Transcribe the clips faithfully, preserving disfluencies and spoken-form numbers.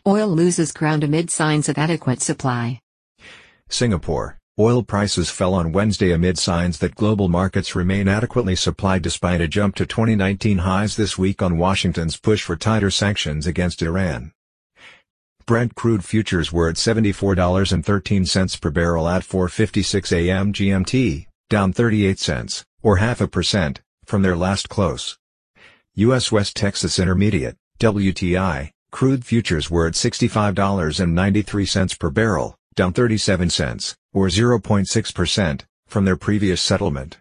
Oil loses ground amid signs of adequate supply. Singapore, oil prices fell on Wednesday amid signs that global markets remain adequately supplied despite a jump to twenty nineteen highs this week on Washington's push for tighter sanctions against Iran. Brent crude futures were at seventy-four dollars and thirteen cents per barrel at four fifty-six a m G M T, down thirty-eight cents, or half a percent, from their last close. U S West Texas Intermediate, W T I, crude futures were at sixty-five dollars and ninety-three cents per barrel, down thirty-seven cents, or zero point six percent, from their previous settlement.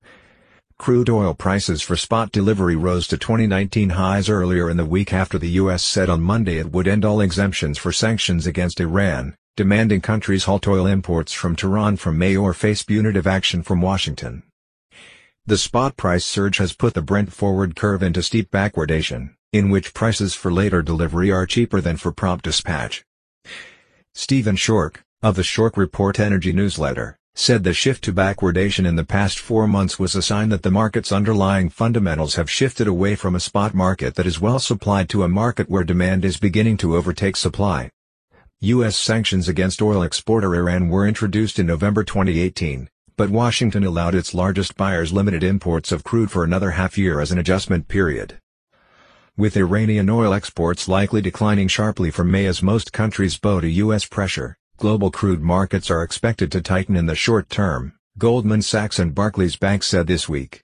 Crude oil prices for spot delivery rose to twenty nineteen highs earlier in the week after the U S said on Monday it would end all exemptions for sanctions against Iran, demanding countries halt oil imports from Tehran from May or face punitive action from Washington. The spot price surge has put the Brent forward curve into steep backwardation, in which prices for later delivery are cheaper than for prompt dispatch. Stephen Schork, of the Schork Report Energy newsletter, said the shift to backwardation in the past four months was a sign that the market's underlying fundamentals have shifted away from a spot market that is well supplied to a market where demand is beginning to overtake supply. U S sanctions against oil exporter Iran were introduced in November twenty eighteen, but Washington allowed its largest buyers limited imports of crude for another half year as an adjustment period. With Iranian oil exports likely declining sharply from May as most countries bow to U S pressure, global crude markets are expected to tighten in the short term, Goldman Sachs and Barclays Bank said this week.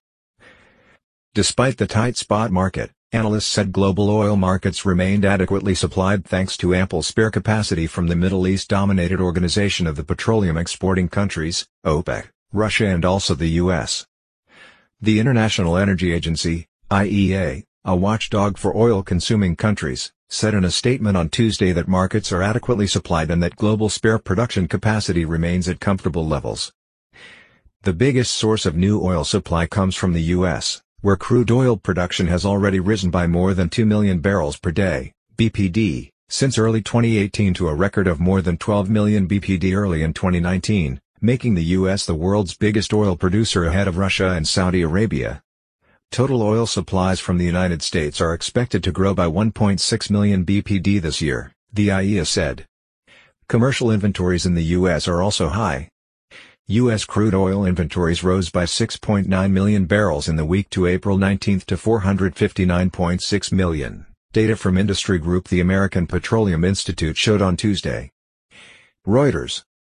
Despite the tight spot market, analysts said global oil markets remained adequately supplied thanks to ample spare capacity from the Middle East-dominated Organization of the Petroleum Exporting Countries, OPEC, Russia and also the U S. The International Energy Agency, I E A, a watchdog for oil-consuming countries, said in a statement on Tuesday that markets are adequately supplied and that global spare production capacity remains at comfortable levels. The biggest source of new oil supply comes from the U S, where crude oil production has already risen by more than two million barrels per day, B P D, since early twenty eighteen to a record of more than twelve million B P D early in twenty nineteen, making the U S the world's biggest oil producer ahead of Russia and Saudi Arabia. Total oil supplies from the United States are expected to grow by one point six million B P D this year, the I E A said. Commercial inventories in the U S are also high. U S crude oil inventories rose by six point nine million barrels in the week to April nineteenth to four hundred fifty-nine point six million, data from industry group the American Petroleum Institute showed on Tuesday. Reuters,